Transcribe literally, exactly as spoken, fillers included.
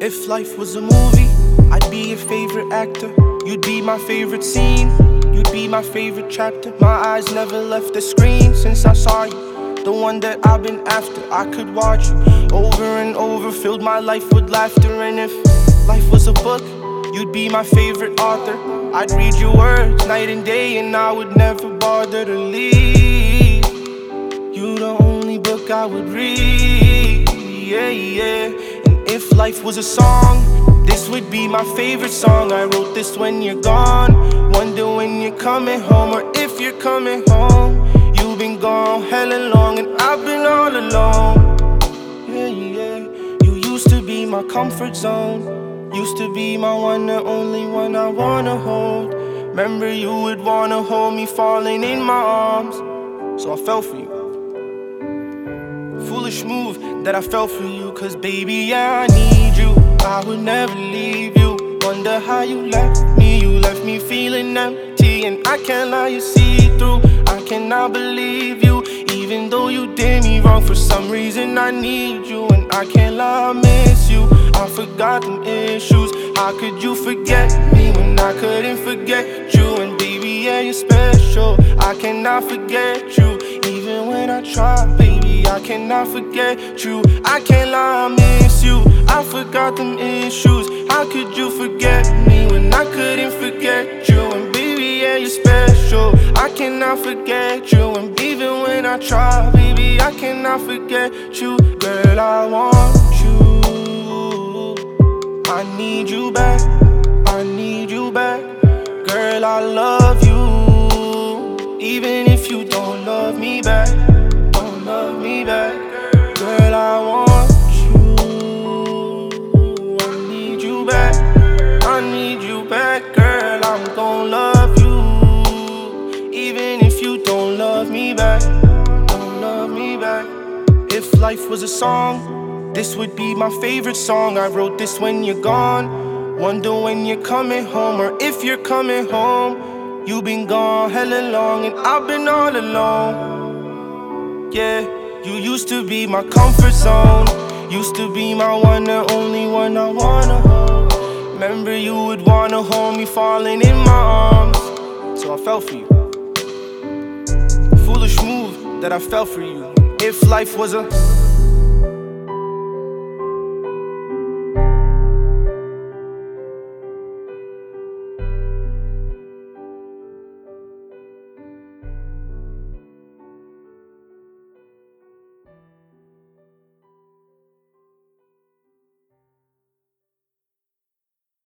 If life was a movie, I'd be your favorite actor. You'd be my favorite scene, you'd be my favorite chapter. My eyes never left the screen since I saw you, the one that I've been after. I could watch you over and over, filled my life with laughter. And if life was a book, you'd be my favorite author. I'd read your words night and day, and I would never bother to leave. You the only book I would read, yeah, yeah. And if life was a song, this would be my favorite song. I wrote this when you're gone, wonder when you're coming home, or if you're coming home. You've been gone hella long, and I've been all alone, yeah, yeah. You used to be my comfort zone, used to be my one and only one I wanna hold. Remember you would wanna hold me, falling in my arms, so I fell for you. Foolish move that I fell for you, cause baby, yeah, I need you, I would never leave you. Wonder how you left me, you left me feeling empty. And I can't lie, you see through, I cannot believe you. Even though you did me wrong, for some reason I need you. And I can't lie, I miss you, I forgot them issues. How could you forget me when I couldn't forget you? And baby, yeah, you're special, I cannot forget you. Even when I try, baby, I cannot forget you. I can't lie, I miss you, I forgot them issues. How could you forget me when I couldn't forget you? And baby, yeah, you're special, I cannot forget you. And even when I try, baby, I cannot forget you. Girl, I want you, I need you back, I need you back. Girl, I love you, even if you don't love me back, don't love me back. Girl, I want you, I need you back, I need you back. Girl, I'm gon' love you, even if you don't love me back, don't love me back. If life was a song, this would be my favorite song. I wrote this when you're gone, wonder when you're coming home, or if you're coming home. You've been gone hella long, and I've been all alone, yeah. You used to be my comfort zone, used to be my one and only one I wanna hold. Remember you would wanna hold me, falling in my arms, so I fell for you. Foolish move that I fell for you. If life was a